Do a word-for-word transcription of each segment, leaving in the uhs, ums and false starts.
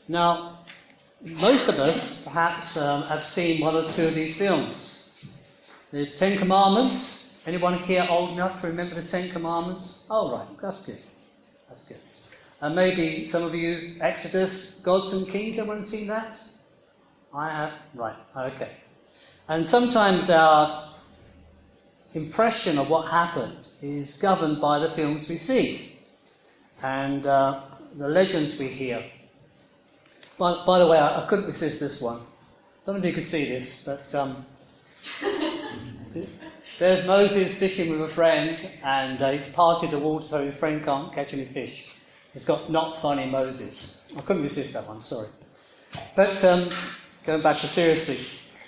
Now, most of us perhaps um, have seen one or two of these films. The Ten Commandments. Anyone here old enough to remember the Ten Commandments? Oh, right, that's good. That's good. And maybe some of you, Exodus, Gods and Kings, anyone seen that? I have. Right, okay. And sometimes our impression of what happened is governed by the films we see and uh, the legends we hear. By, by the way, I, I couldn't resist this one. I don't know if you could see this, but um, there's Moses fishing with a friend, and uh, he's parted the water so his friend can't catch any fish. It's got Not Funny Moses. I couldn't resist that one, sorry. But um, going back to seriously,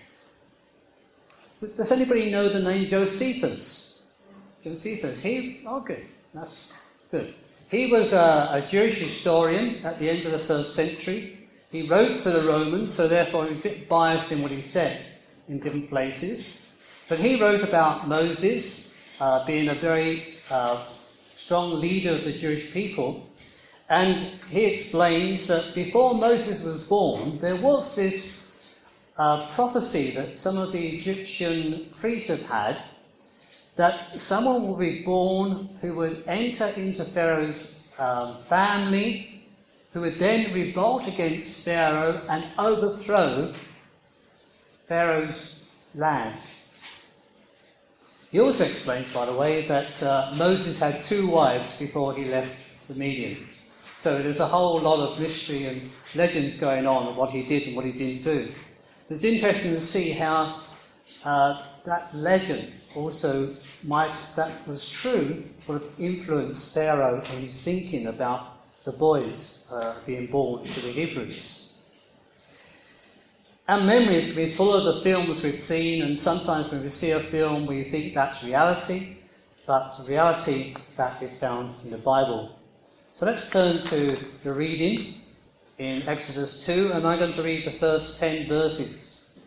does anybody know the name Josephus? Josephus, he, oh good, that's good. He was a, a Jewish historian at the end of the first century. He wrote for the Romans, so therefore he's a bit biased in what he said in different places. But he wrote about Moses uh, being a very uh, strong leader of the Jewish people. And he explains that before Moses was born, there was this uh, prophecy that some of the Egyptian priests had had, that someone would be born who would enter into Pharaoh's um, family, who would then revolt against Pharaoh and overthrow Pharaoh's land. He also explains, by the way, that uh, Moses had two wives before he left the Median. So there's a whole lot of mystery and legends going on of what he did and what he didn't do. It's interesting to see how uh, that legend also might, that was true, would have influenced Pharaoh in his thinking about the boys uh, being born to the Hebrews. Our memories can be full of the films we've seen, and sometimes when we see a film we think that's reality, but reality that is found in the Bible. So let's turn to the reading in Exodus two, and I'm going to read the first ten verses.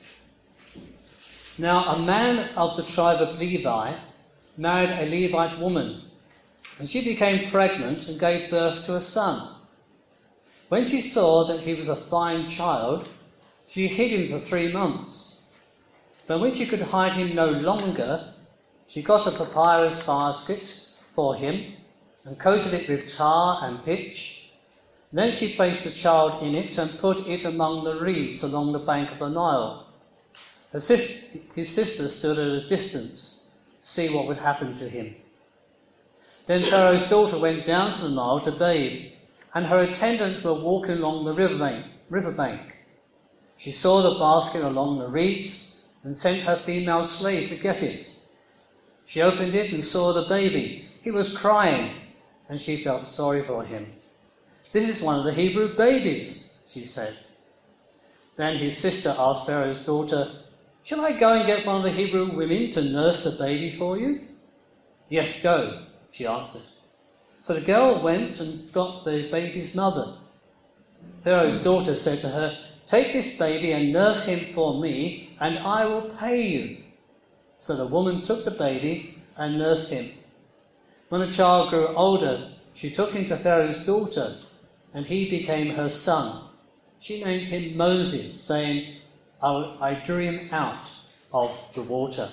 Now a man of the tribe of Levi married a Levite woman, and she became pregnant and gave birth to a son. When she saw that he was a fine child, she hid him for three months. But when she could hide him no longer, she got a papyrus basket for him and coated it with tar and pitch. Then she placed the child in it and put it among the reeds along the bank of the Nile. Her sis- his sister stood at a distance to see what would happen to him. Then Pharaoh's daughter went down to the Nile to bathe, and her attendants were walking along the riverbank. riverbank. She saw the basket along the reeds and sent her female slave to get it. She opened it and saw the baby. He was crying, and she felt sorry for him. "This is one of the Hebrew babies," she said. Then his sister asked Pharaoh's daughter, "Shall I go and get one of the Hebrew women to nurse the baby for you?" "Yes, go," she answered. So the girl went and got the baby's mother. Pharaoh's daughter said to her, "Take this baby and nurse him for me, and I will pay you." So the woman took the baby and nursed him. When the child grew older, she took him to Pharaoh's daughter, and he became her son. She named him Moses, saying, I drew him out of the water.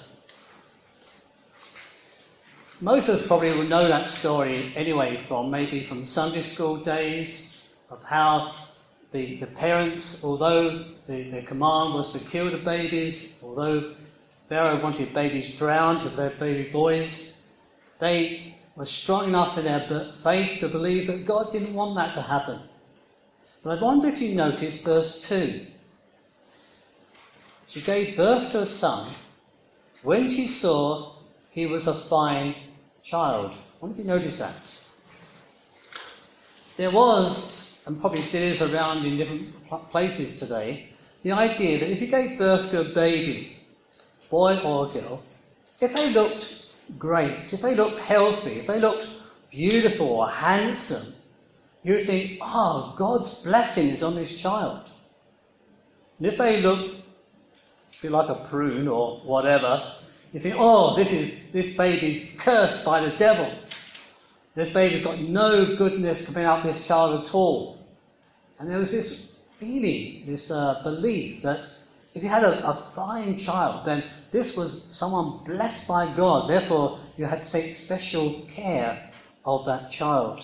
Most of us probably will know that story anyway, from maybe from Sunday school days, of how the, the parents, although the, the command was to kill the babies, although Pharaoh wanted babies drowned if they're baby boys, they were strong enough in their faith to believe that God didn't want that to happen. But I wonder if you notice verse two. She gave birth to a son when she saw he was a fine child. I wonder if you notice that. There was, and probably still is around in different places today, the idea that if you gave birth to a baby, boy or girl, if they looked great, if they looked healthy, if they looked beautiful or handsome, you would think, oh, God's blessing is on this child. And if they look a bit like a prune or whatever, you think, oh, this is this baby's cursed by the devil. This baby's got no goodness coming out of this child at all. And there was this feeling, this uh, belief that if you had a, a fine child, then this was someone blessed by God. Therefore, you had to take special care of that child.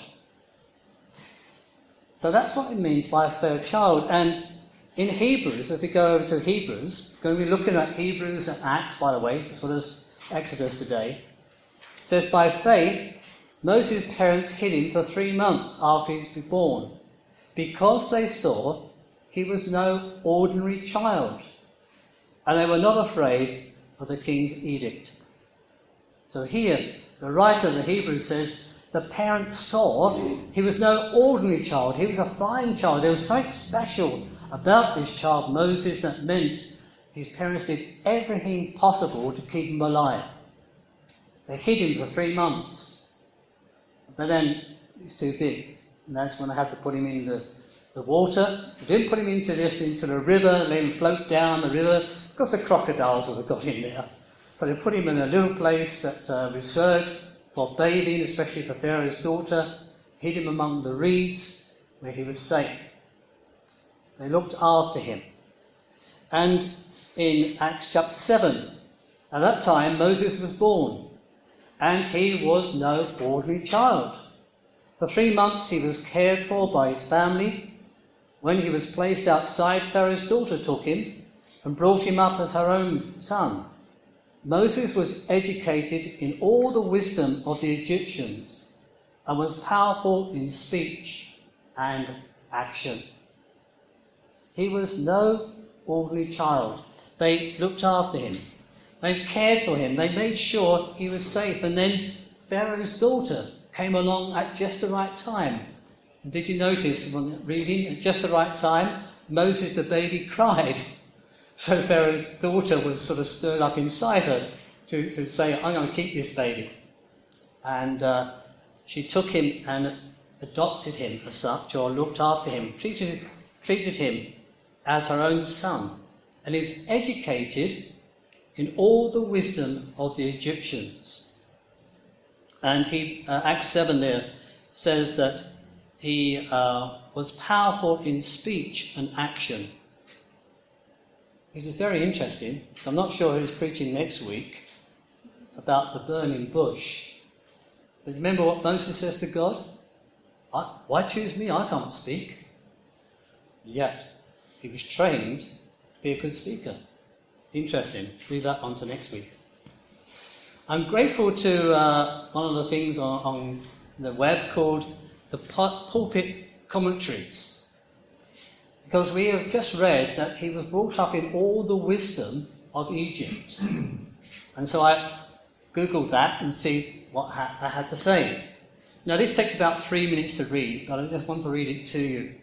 So that's what it means by a fair child. And in Hebrews, if we go over to Hebrews, going to be looking at Hebrews and Acts, by the way, as well as Exodus today. It says, by faith, Moses' parents hid him for three months after he was born, because they saw he was no ordinary child, and they were not afraid of the king's edict. So here, the writer of the Hebrews says, the parents saw he was no ordinary child. He was a fine child. There was something special about this child, Moses, that meant his parents did everything possible to keep him alive. They hid him for three months. But then he's too big. And that's when I had to put him in the, the water. They didn't put him into this, into the river, let him float down the river, because the crocodiles would have got in there. So they put him in a little place that uh, reserved for bathing, especially for Pharaoh's daughter, hid him among the reeds where he was safe. They looked after him. And in Acts chapter seven, at that time Moses was born, and he was no ordinary child. For three months he was cared for by his family. When he was placed outside, Pharaoh's daughter took him and brought him up as her own son. Moses was educated in all the wisdom of the Egyptians and was powerful in speech and action. He was no ordinary child. They looked after him. They cared for him. They made sure he was safe. And then Pharaoh's daughter came along at just the right time. And did you notice when reading, at just the right time, Moses the baby cried. So Pharaoh's daughter was sort of stirred up inside her to, to say, I'm going to keep this baby. And uh, she took him and adopted him as such, or looked after him, treated, treated him as her own son. And he was educated in all the wisdom of the Egyptians. And he, uh, Acts seven there says that he uh, was powerful in speech and action. This is very interesting. So I'm not sure who's preaching next week about the burning bush. But remember what Moses says to God? I, why choose me? I can't speak. Yet he was trained to be a good speaker. Interesting. Leave that on to next week. I'm grateful to uh, one of the things on, on the web called the Pulpit Commentaries. Because we have just read that he was brought up in all the wisdom of Egypt. And so I googled that and see what ha- I had to say. Now this takes about three minutes to read, but I just want to read it to you.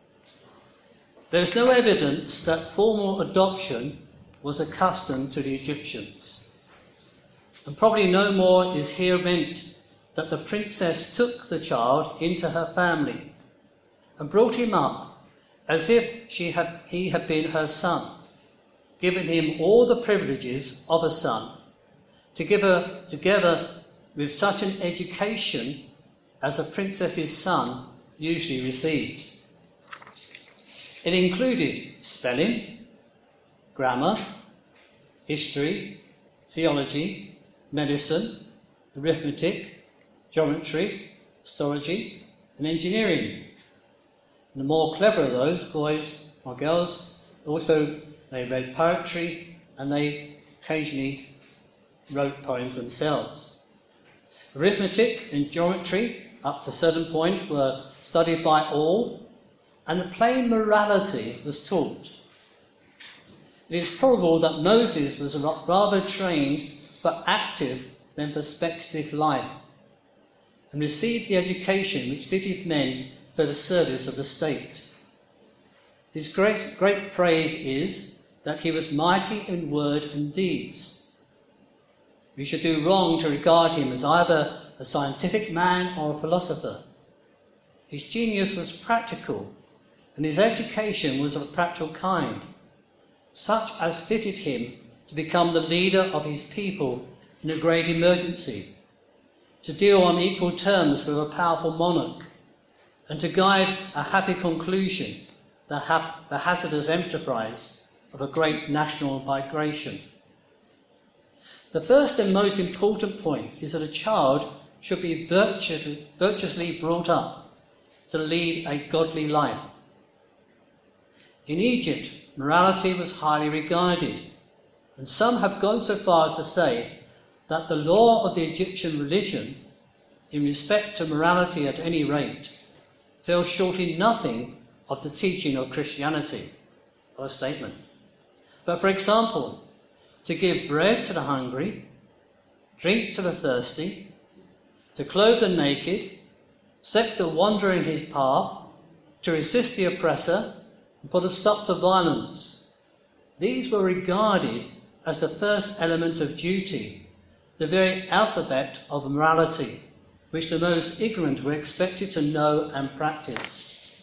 There is no evidence that formal adoption was a custom to the Egyptians. And probably no more is here meant that the princess took the child into her family and brought him up as if she had, he had been her son, giving him all the privileges of a son, together, together with such an education as a princess's son usually received. It included spelling, grammar, history, theology, medicine, arithmetic, geometry, astrology, and engineering. And the more clever of those boys or girls, also they read poetry and they occasionally wrote poems themselves. Arithmetic and geometry, up to a certain point, were studied by all, and the plain morality was taught. It is probable that Moses was rather trained for active than for speculative life, and received the education which fitted men for the service of the state. His great, great praise is that he was mighty in word and deeds. We should do wrong to regard him as either a scientific man or a philosopher. His genius was practical, and his education was of a practical kind, such as fitted him to become the leader of his people in a great emergency, to deal on equal terms with a powerful monarch, and to guide a happy conclusion the, ha- the hazardous enterprise of a great national migration. The first and most important point is that a child should be virtuously, virtuously brought up to lead a godly life. In Egypt, morality was highly regarded, and some have gone so far as to say that the law of the Egyptian religion, in respect to morality at any rate, fell short in nothing of the teaching of Christianity. What a statement. But for example, to give bread to the hungry, drink to the thirsty, to clothe the naked, set the wanderer in his path, to resist the oppressor, and put a stop to violence. These were regarded as the first element of duty, the very alphabet of morality, which the most ignorant were expected to know and practice.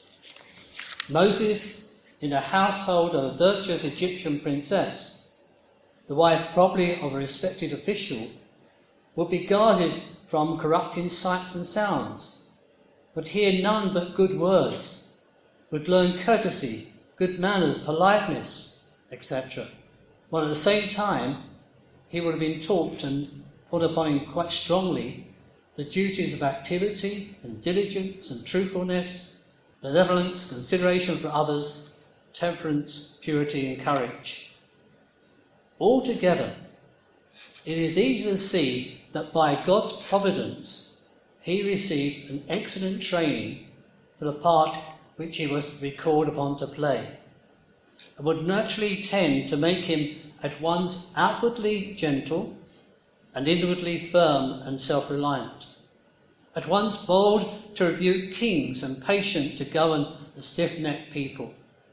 Moses, in a household of a virtuous Egyptian princess, the wife probably of a respected official, would be guarded from corrupting sights and sounds, would hear none but good words, would learn courtesy, good manners, politeness, et cetera. While at the same time, he would have been taught and put upon him quite strongly the duties of activity and diligence and truthfulness, benevolence, consideration for others, temperance, purity and courage. Altogether, it is easy to see that by God's providence, he received an excellent training for the part which he was to be called upon to play, and would naturally tend to make him at once outwardly gentle and inwardly firm and self-reliant, at once bold to rebuke kings and patient to govern the stiff-necked people.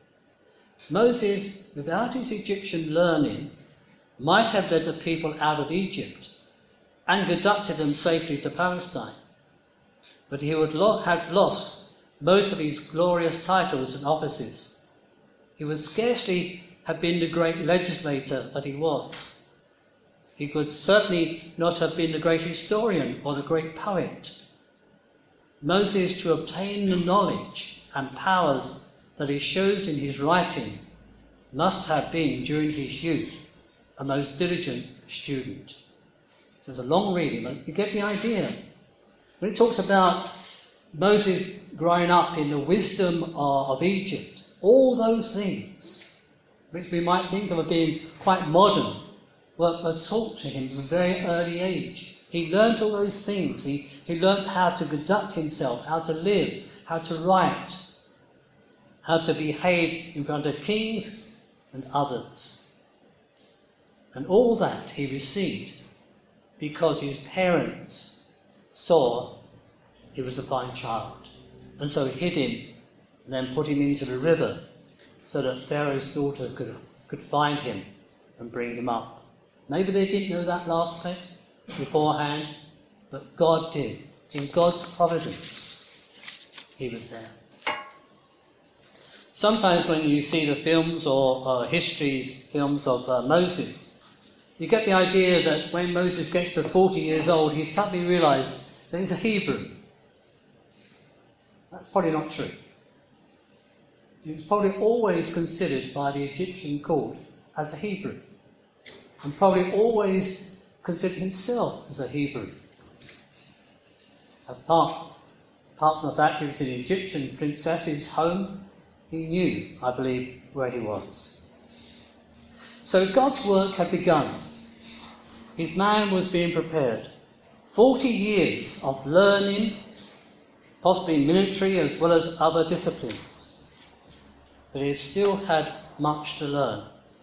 Moses, without his Egyptian learning, might have led the people out of Egypt and conducted them safely to Palestine, but he would lo- have lost most of his glorious titles and offices. He would scarcely have been the great legislator that he was. He could certainly not have been the great historian or the great poet. Moses, to obtain the knowledge and powers that he shows in his writing, must have been, during his youth, a most diligent student. So it's a long reading, but you get the idea. When it talks about Moses growing up in the wisdom of Egypt, all those things, which we might think of as being quite modern, were, were taught to him from a very early age. He learnt all those things. He, he learnt how to conduct himself, how to live, how to write, how to behave in front of kings and others. And all that he received because his parents saw he was a fine child, and so hid him and then put him into the river so that Pharaoh's daughter could, could find him and bring him up. Maybe they didn't know that last bit beforehand, but God did. In God's providence, he was there. Sometimes when you see the films or uh, histories, films of uh, Moses, you get the idea that when Moses gets to forty years old, he suddenly realised that he's a Hebrew. That's probably not true. He was probably always considered by the Egyptian court as a Hebrew, and probably always considered himself as a Hebrew. Apart, apart from the fact he was in an Egyptian princess's home, he knew, I believe, where he was. So God's work had begun. His man was being prepared. Forty years of learning, possibly military as well as other disciplines. But he still had much to learn.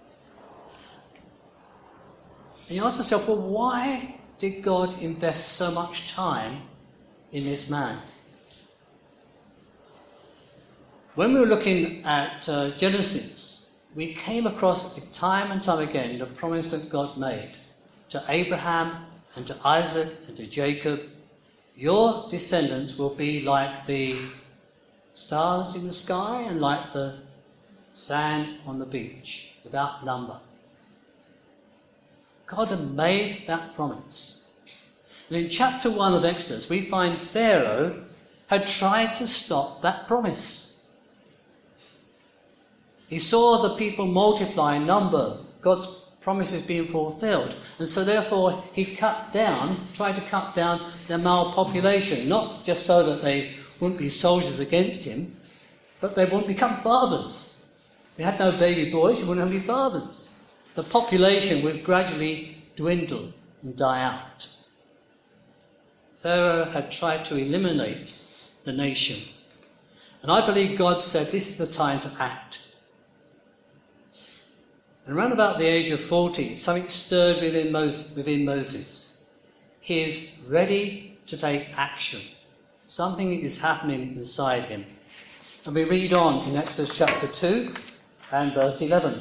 And you ask yourself, well, why did God invest so much time in this man? When we were looking at uh, Genesis, we came across time and time again the promise that God made to Abraham and to Isaac and to Jacob. Your descendants will be like the stars in the sky and like the sand on the beach, without number. God had made that promise. And in chapter one of Exodus, we find Pharaoh had tried to stop that promise. He saw the people multiply in number, God's promises being fulfilled. And so therefore he cut down, tried to cut down their male population, not just so that they wouldn't be soldiers against him, but they wouldn't become fathers. If he had no baby boys, he wouldn't have any fathers. The population would gradually dwindle and die out. Pharaoh had tried to eliminate the nation. And I believe God said this is the time to act. And around about the age of forty, something stirred within Moses. He is ready to take action. Something is happening inside him. And we read on in Exodus chapter two and verse eleven.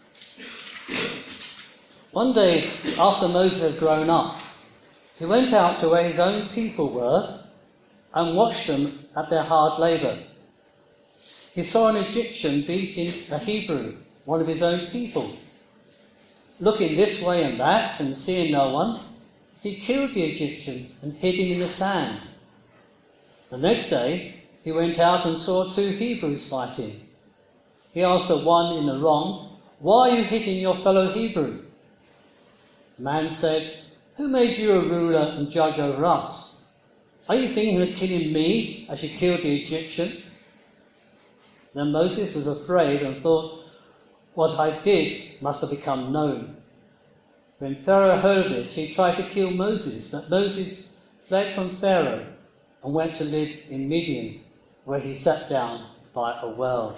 One day, after Moses had grown up, he went out to where his own people were and watched them at their hard labour. He saw an Egyptian beating a Hebrew, one of his own people. Looking this way and that and seeing no one, he killed the Egyptian and hid him in the sand. The next day, he went out and saw two Hebrews fighting. He asked the one in the wrong, "Why are you hitting your fellow Hebrew?" The man said, "Who made you a ruler and judge over us? Are you thinking of killing me as you killed the Egyptian?" Then Moses was afraid and thought, "What I did must have become known." When Pharaoh heard of this, he tried to kill Moses, but Moses fled from Pharaoh and went to live in Midian, where he sat down by a well.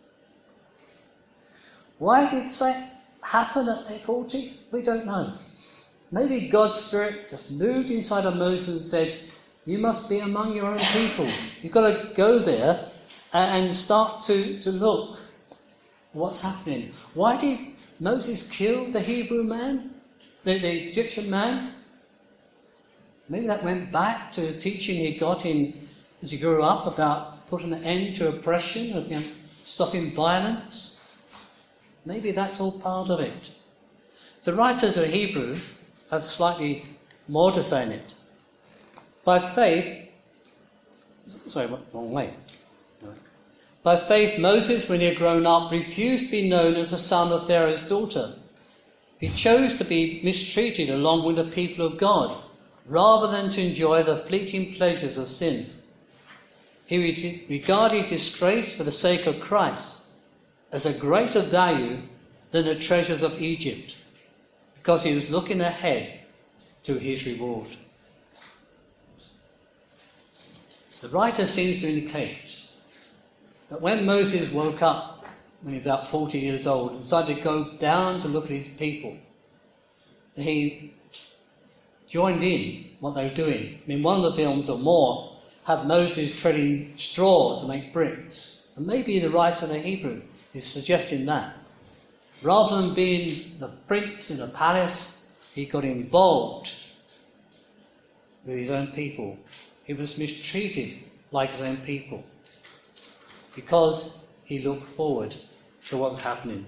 Why did that happen at forty? We don't know. Maybe God's Spirit just moved inside of Moses and said, "You must be among your own people. You've got to go there and start to, to look what's happening." Why did Moses kill the Hebrew man, the, the Egyptian man? Maybe that went back to the teaching he got in as he grew up about putting an end to oppression and, you know, stopping violence. Maybe that's all part of it. The writer to the Hebrews has slightly more to say in it. By faith, sorry, wrong way. By faith, Moses, when he had grown up, refused to be known as the son of Pharaoh's daughter. He chose to be mistreated along with the people of God, rather than to enjoy the fleeting pleasures of sin. He re- regarded disgrace for the sake of Christ as a greater value than the treasures of Egypt, because he was looking ahead to his reward. The writer seems to indicate that when Moses woke up, when he was about forty years old, and decided to go down to look at his people, he joined in what they were doing. I mean, one of the films or more had Moses treading straw to make bricks. And maybe the writer of the Hebrew is suggesting that. Rather than being the prince in the palace, he got involved with his own people. He was mistreated like his own people because he looked forward to what was happening.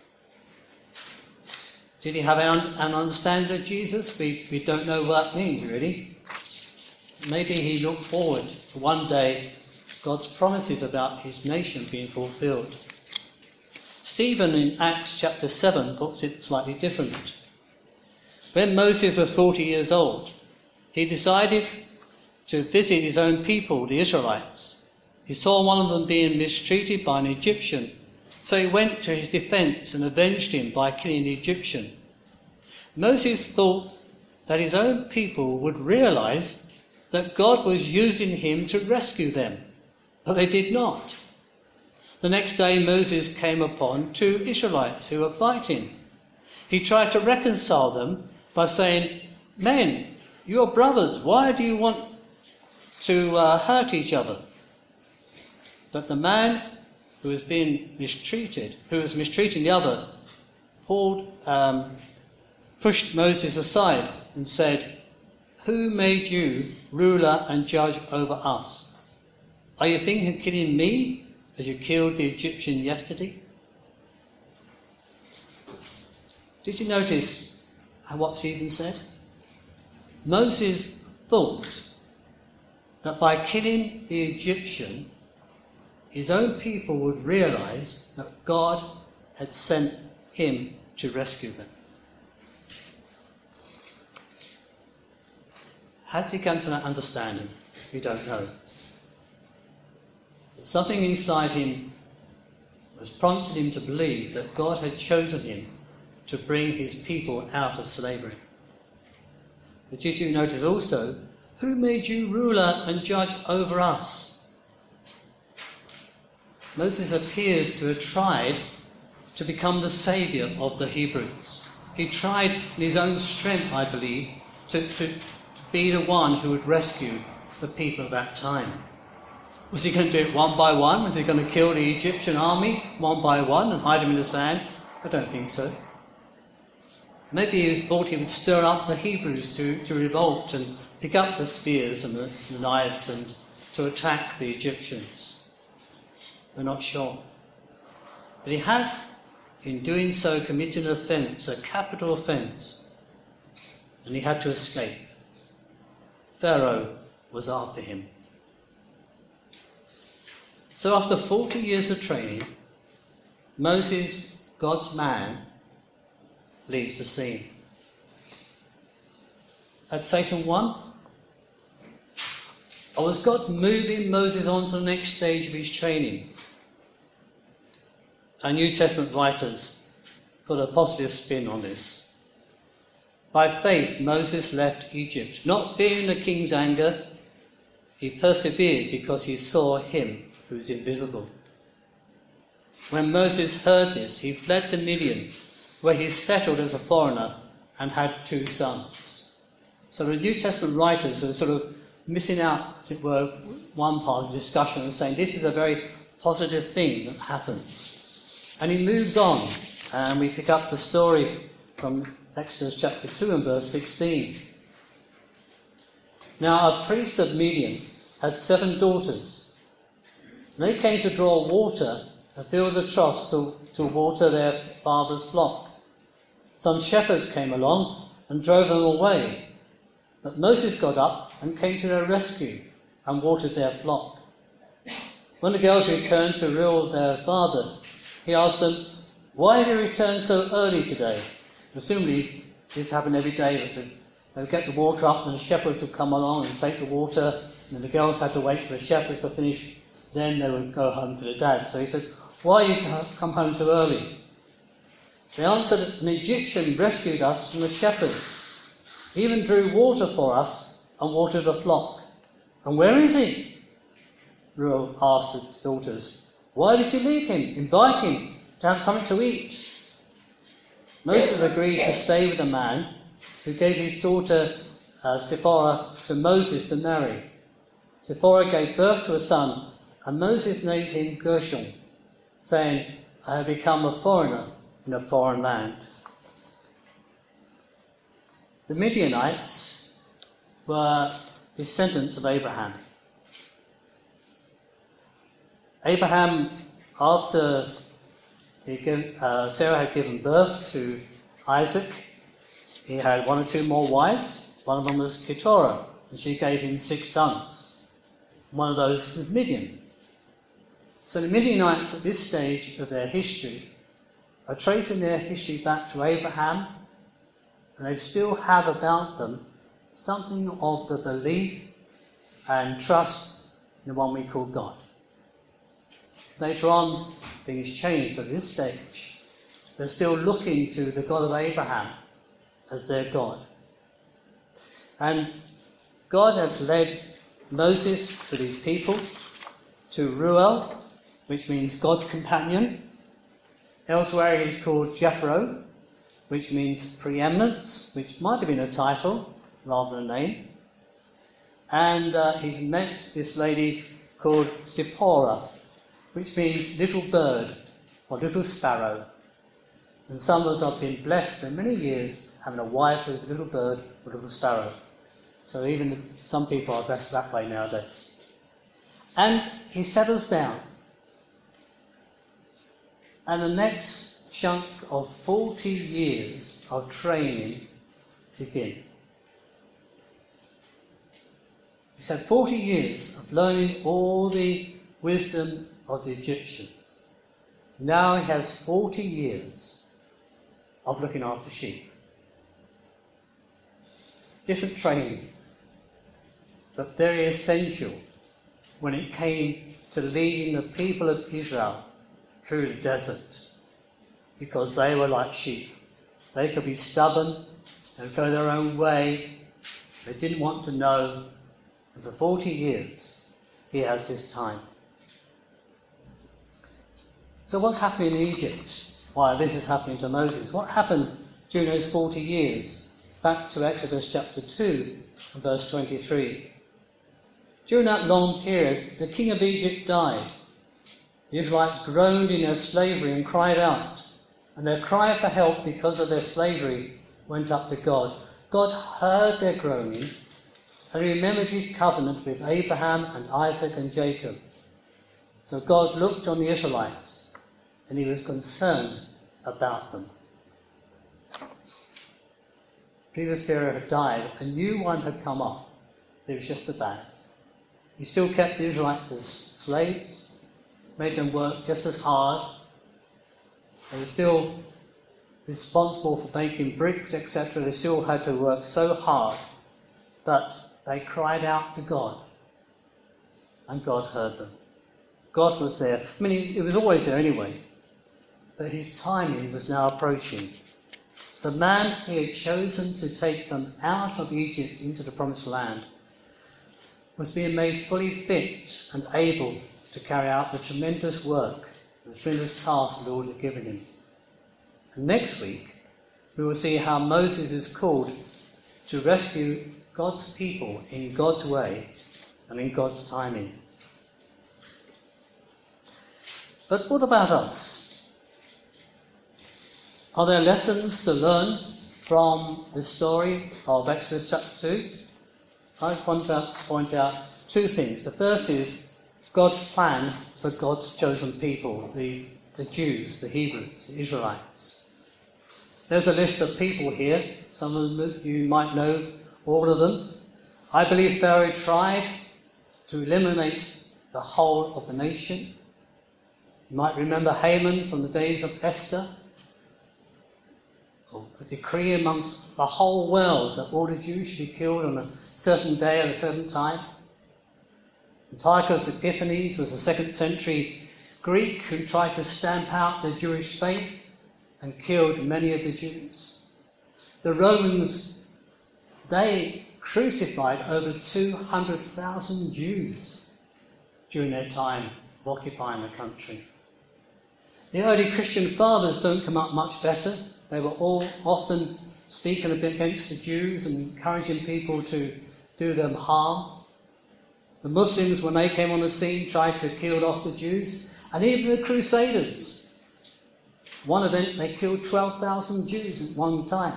Did he have an, an understanding of Jesus? We, we don't know what that means, really. Maybe he looked forward to one day God's promises about his nation being fulfilled. Stephen in Acts chapter seven puts it slightly different. When Moses was forty years old, he decided to visit his own people, the Israelites. He saw one of them being mistreated by an Egyptian, so he went to his defence and avenged him by killing the Egyptian. Moses thought that his own people would realise that God was using him to rescue them, but they did not. The next day Moses came upon two Israelites who were fighting. He tried to reconcile them by saying, "Men, you are brothers, why do you want to uh, hurt each other?" But the man who was being mistreated, who was mistreating the other, pulled, um, pushed Moses aside and said, "Who made you ruler and judge over us? Are you thinking of killing me as you killed the Egyptian yesterday?" Did you notice what Stephen said? Moses thought that by killing the Egyptian, his own people would realize that God had sent him to rescue them. How did he come to that understanding? We don't know. But something inside him was prompted him to believe that God had chosen him to bring his people out of slavery. But did you notice also, who made you ruler and judge over us? Moses appears to have tried to become the saviour of the Hebrews. He tried in his own strength, I believe, to, to, to be the one who would rescue the people of that time. Was he going to do it one by one? Was he going to kill the Egyptian army one by one and hide them in the sand? I don't think so. Maybe he thought he would stir up the Hebrews to, to revolt and pick up the spears and the, the knives and to attack the Egyptians. We're not sure. But he had, in doing so, committed an offence, a capital offence, and he had to escape. Pharaoh was after him. So after forty years of training, Moses, God's man, leaves the scene. Had Satan won? Or was God moving Moses on to the next stage of his training? Our New Testament writers put a positive spin on this. By faith, Moses left Egypt, not fearing the king's anger. He persevered because he saw him who is invisible. When Moses heard this, he fled to Midian, where he settled as a foreigner and had two sons. So the New Testament writers are sort of missing out, as it were, one part of the discussion and saying this is a very positive thing that happens. And he moves on, and we pick up the story from Exodus chapter two and verse sixteen. Now a priest of Midian had seven daughters, and they came to draw water and fill the troughs to, to water their father's flock. Some shepherds came along and drove them away, but Moses got up and came to their rescue and watered their flock. When the girls returned to Reuel their father, he asked them, "Why have you returned so early today?" Presumably, this happened every day, that the, they would get the water up and the shepherds would come along and take the water, and then the girls had to wait for the shepherds to finish, then they would go home to the dad. So he said, "Why have you come home so early?" They answered, "An Egyptian rescued us from the shepherds. He even drew water for us and watered a flock." "And where is he?" Reuel asked his daughters. "Why did you leave him? Invite him to have something to eat." Moses agreed to stay with the man who gave his daughter uh, Zipporah to Moses to marry. Zipporah gave birth to a son, and Moses named him Gershom, saying, "I have become a foreigner in a foreign land." The Midianites were descendants of Abraham. Abraham, after he gave, uh, Sarah had given birth to Isaac, he had one or two more wives. One of them was Keturah, and she gave him six sons. One of those was Midian. So the Midianites at this stage of their history are tracing their history back to Abraham, and they still have about them something of the belief and trust in the one we call God. Later on, things change, but at this stage, they're still looking to the God of Abraham as their God. And God has led Moses to these people, to Reuel, which means God's companion. Elsewhere he's called Jethro, which means preeminence, which might have been a title rather than a name. And uh, he's met this lady called Zipporah, which means little bird or little sparrow. And some of us have been blessed for many years having a wife who's a little bird or a little sparrow. So even some people are blessed that way nowadays. And he settles down. And the next chunk of forty years of training begin. He said forty years of learning all the wisdom of the Egyptians. Now he has forty years of looking after sheep. Different training, but very essential when it came to leading the people of Israel through the desert, because they were like sheep. They could be stubborn and go their own way. They didn't want to know. And for forty years, he has this time. So what's happening in Egypt while this is happening to Moses? What happened during those forty years? Back to Exodus chapter two and verse twenty-three. During that long period, the king of Egypt died. The Israelites groaned in their slavery and cried out, and their cry for help because of their slavery went up to God. God heard their groaning and remembered his covenant with Abraham and Isaac and Jacob. So God looked on the Israelites and he was concerned about them. Previous Pharaoh had died, a new one had come up. It was just as bad. He still kept the Israelites as slaves, made them work just as hard. They were still responsible for making bricks, et cetera. They still had to work so hard, but they cried out to God, and God heard them. God was there. I mean, he was always there anyway, but his timing was now approaching. The man he had chosen to take them out of Egypt into the promised land was being made fully fit and able to carry out the tremendous work, the tremendous task the Lord had given him. And next week, we will see how Moses is called to rescue God's people in God's way and in God's timing. But what about us? Are there lessons to learn from the story of Exodus chapter two? I want to point out two things. The first is God's plan for God's chosen people, the, the Jews, the Hebrews, the Israelites. There's a list of people here. Some of them you might know, all of them. I believe Pharaoh tried to eliminate the whole of the nation. You might remember Haman from the days of Esther. A decree amongst the whole world that all the Jews should be killed on a certain day at a certain time. Antiochus Epiphanes was a second century Greek who tried to stamp out the Jewish faith and killed many of the Jews. The Romans, they crucified over two hundred thousand Jews during their time of occupying the country. The early Christian fathers don't come up much better. They were all often speaking a bit against the Jews and encouraging people to do them harm. The Muslims, when they came on the scene, tried to kill off the Jews, and even the Crusaders. One event, they killed twelve thousand Jews at one time.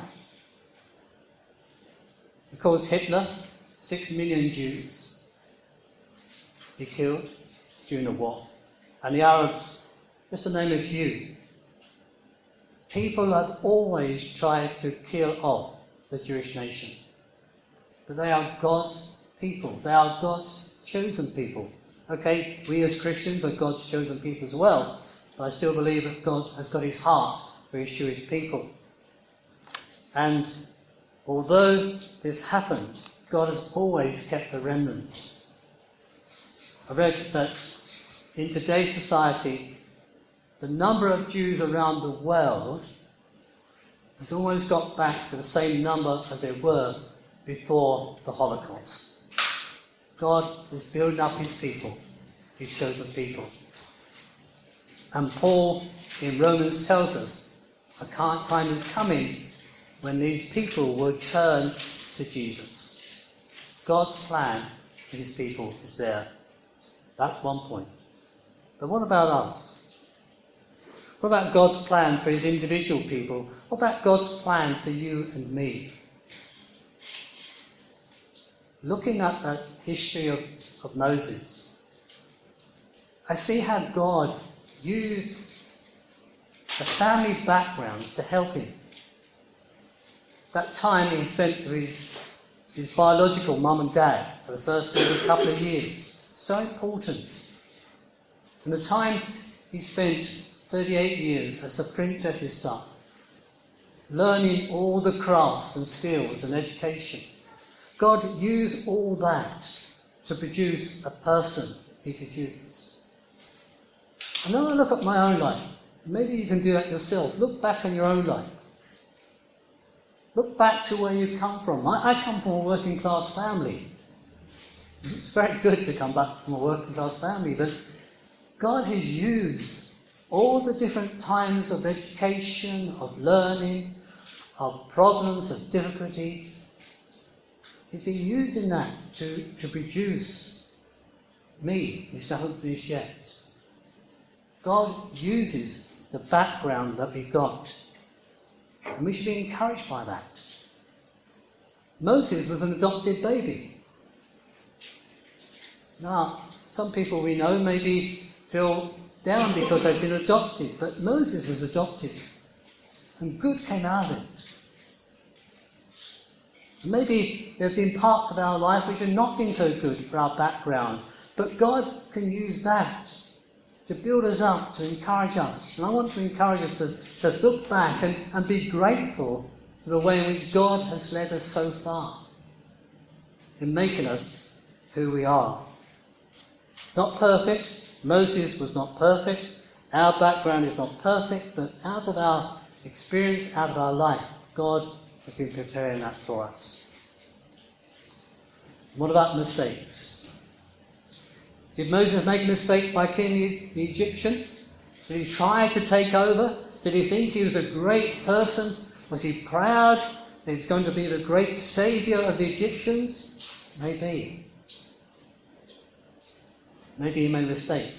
Of course, Hitler, six million Jews he killed during the war. And the Arabs, just to name a few. People have always tried to kill off the Jewish nation. But they are God's people. They are God's chosen people. Okay, we as Christians are God's chosen people as well. But I still believe that God has got his heart for his Jewish people. And although this happened, God has always kept a remnant. I read that in today's society, the number of Jews around the world has almost got back to the same number as they were before the Holocaust. God is building up his people, his chosen people. And Paul in Romans tells us a time is coming when these people will turn to Jesus. God's plan for his people is there. That's one point. But what about us? What about God's plan for his individual people? What about God's plan for you and me? Looking at that history of, of Moses, I see how God used the family backgrounds to help him. That time he spent with his, his biological mum and dad for the first couple of years. So important. And the time he spent thirty-eight years as the princess's son, learning all the crafts and skills and education, God used all that to produce a person he could use. And then I look at my own life. Maybe you can do that yourself. Look back on your own life. Look back to where you come from. I, I come from a working class family. It's very good to come back from a working class family, but God has used all the different times of education, of learning, of problems, of difficulty. He's been using that to, to produce me, who haven't finished yet. God uses the background that we've got, and we should be encouraged by that. Moses was an adopted baby. Now, some people we know maybe feel down because they've been adopted, but Moses was adopted, and good came out of it. And maybe there have been parts of our life which have not been so good for our background, but God can use that to build us up, to encourage us. And I want to encourage us to, to look back and, and be grateful for the way in which God has led us so far in making us who we are. Not perfect. Moses was not perfect. Our background is not perfect, but out of our experience, out of our life, God has been preparing that for us. What about mistakes? Did Moses make a mistake by killing the Egyptian? Did he try to take over? Did he think he was a great person? Was he proud that he was going to be the great saviour of the Egyptians? Maybe. Maybe he made a mistake.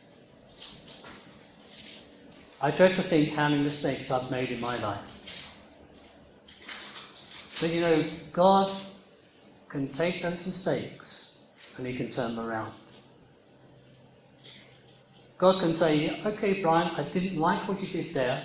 I dread to think how many mistakes I've made in my life. But you know, God can take those mistakes and he can turn them around. God can say, okay, Brian, I didn't like what you did there.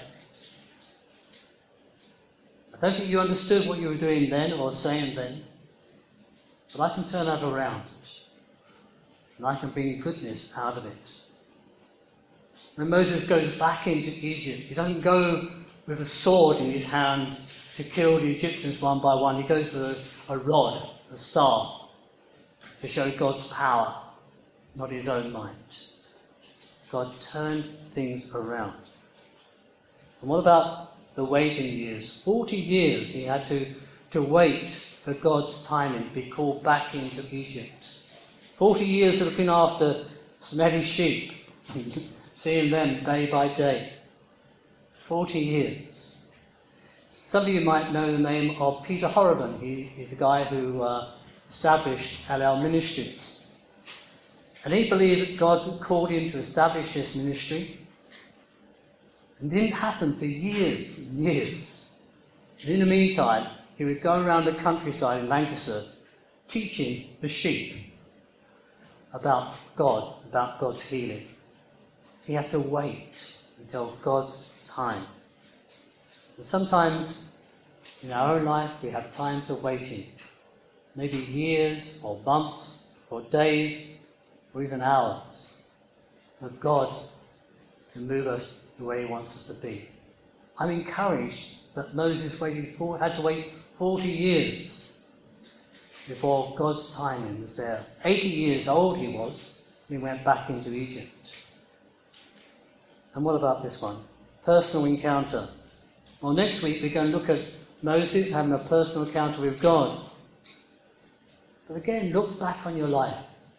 I don't think you understood what you were doing then or saying then. But I can turn that around. And I can bring goodness out of it. When Moses goes back into Egypt, he doesn't go with a sword in his hand to kill the Egyptians one by one. He goes with a, a rod, a staff, to show God's power, not his own might. God turned things around. And what about the waiting years? Forty years he had to, to wait for God's timing to be called back into Egypt. Forty years looking after smelly sheep, seeing them day by day. Forty years. Some of you might know the name of Peter Horriban. He, he's the guy who uh, established L L Ministries. And he believed that God called him to establish this ministry. And it didn't happen for years and years. And in the meantime, he would go around the countryside in Lancashire teaching the sheep about God, about God's healing. He had to wait until God's time. And sometimes in our own life we have times of waiting. Maybe years or months or days or even hours, that God can move us to where he wants us to be. I'm encouraged that Moses waited for, had to wait forty years before God's timing was there. eighty years old he was when he went back into Egypt. And what about this one? Personal encounter. Well, next week we're going to look at Moses having a personal encounter with God. But again, look back on your life.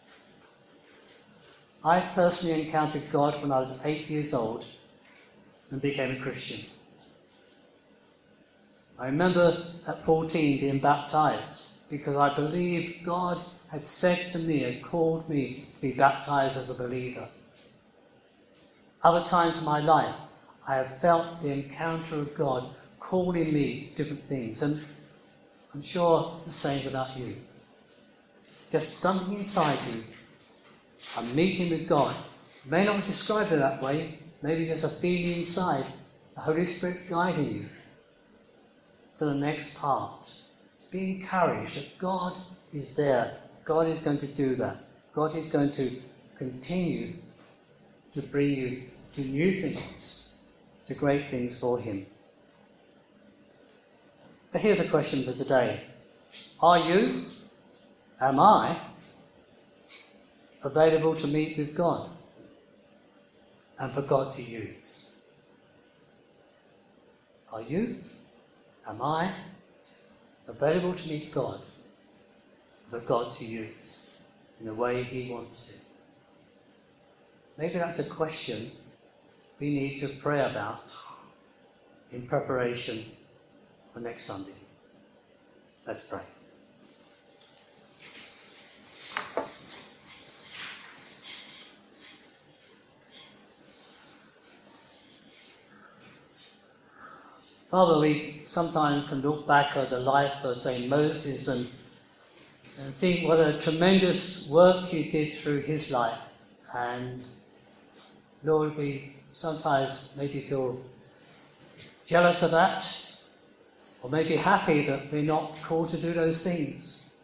I personally encountered God when I was eight years old and became a Christian. I remember at fourteen being baptised because I believed God had said to me and called me to be baptised as a believer. Other times in my life, I have felt the encounter of God calling me to different things, and I'm sure the same about you. Just something inside you. I'm meeting with God. You may not describe it that way. Maybe just a feeling inside. The Holy Spirit guiding you to the next part. Be encouraged that God is there. God is going to do that. God is going to continue to bring you to new things, to great things for him. But here's a question for today. Are you, am I, available to meet with God and for God to use? Are you, am I, available to meet God and for God to use in the way he wants to? Maybe that's a question we need to pray about in preparation for next Sunday. Let's pray. Father, we sometimes can look back at the life of, say, Moses and, and think what a tremendous work you did through his life. And Lord, we sometimes maybe feel jealous of that, or maybe happy that we're not called to do those things.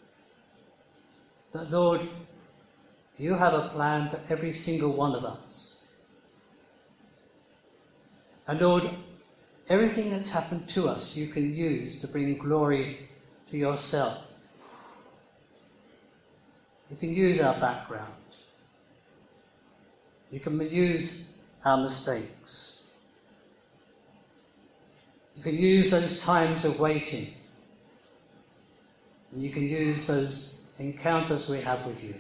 But Lord, you have a plan for every single one of us. And Lord, everything that's happened to us you can use to bring glory to yourself. You can use our background. You can use our mistakes. You can use those times of waiting. And you can use those encounters we have with you.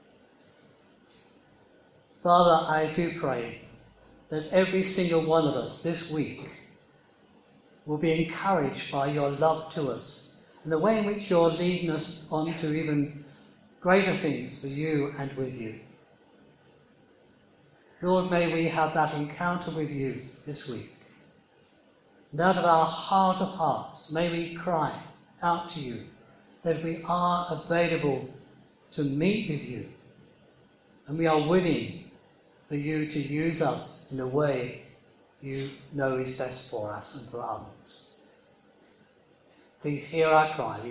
Father, I do pray that every single one of us this week will be encouraged by your love to us and the way in which you're leading us on to even greater things for you and with you. Lord, may we have that encounter with you this week. And out of our heart of hearts, may we cry out to you that we are available to meet with you. And we are willing for you to use us in a way you know is best for us and for others. Please hear our cry.